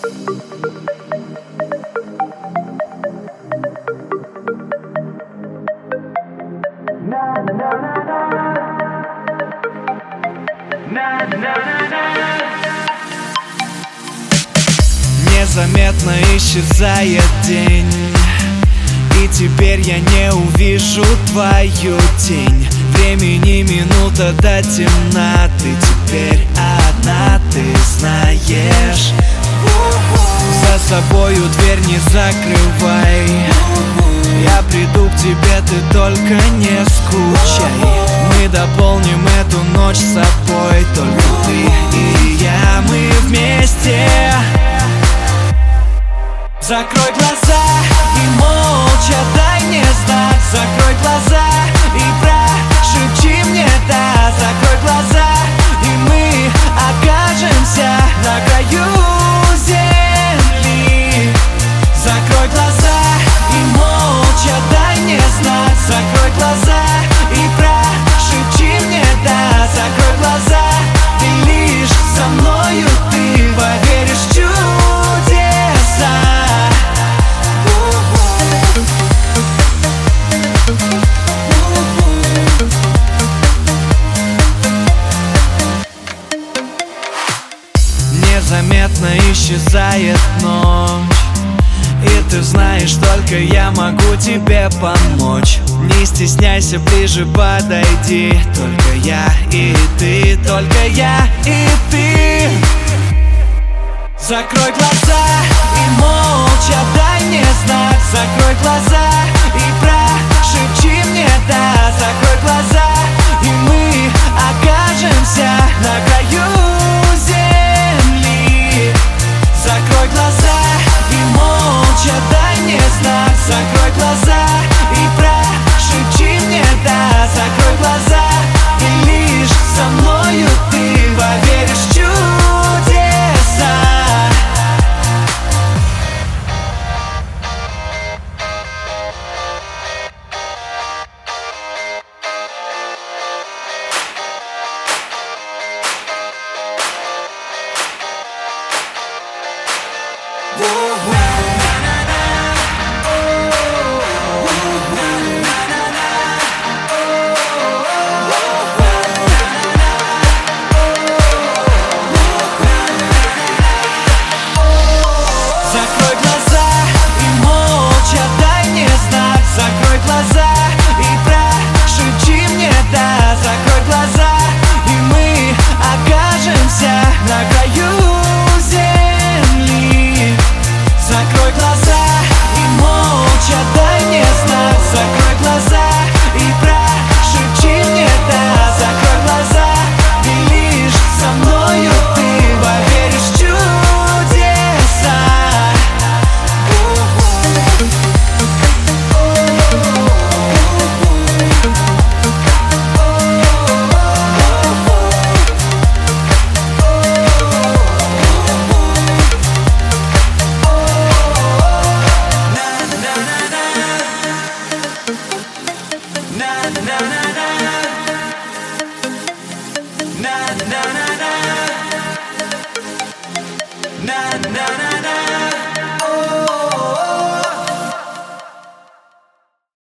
Незаметно исчезает день, и теперь я не увижу твою тень. Времени минута до темна, ты теперь одна, ты знаешь. За собою дверь не закрывай, я приду к тебе, ты только не скучай. Мы дополним эту ночь с собой, только ты и я, мы вместе. Закрой глаза и молча дай мне знак. Закрой глаза и прошепчи мне да. Закрой глаза и мы окажемся на краю земли. Закрой глаза и молча дай мне знак. Закрой глаза и прошепчи мне да. Закрой глаза и лишь со мною ты поверишь в чудеса. Незаметно исчезает ночь, и ты знаешь, только я могу тебе помочь. Не стесняйся, ближе подойди. Только я и ты, только я и ты. Закрой глаза и молча дай мне знак. Закрой глаза и прошепчи мне да. Закрой глаза и мы окажемся на краю земли. Закрой глаза и молча дай мне знак. Закрой глаза и прошепчи мне да. Закрой глаза и лишь со мною ты поверишь в чудеса. Закрой глаза и молча дай мне знак. Закрой глаза и прошепчи мне да. Закрой глаза и мы окажемся на краю земли. Закрой глаза и молча дай мне знак. Закрой глаза и прошепчи мне да. Закрой глаза и лишь со мною ты поверишь в чудеса. Na na na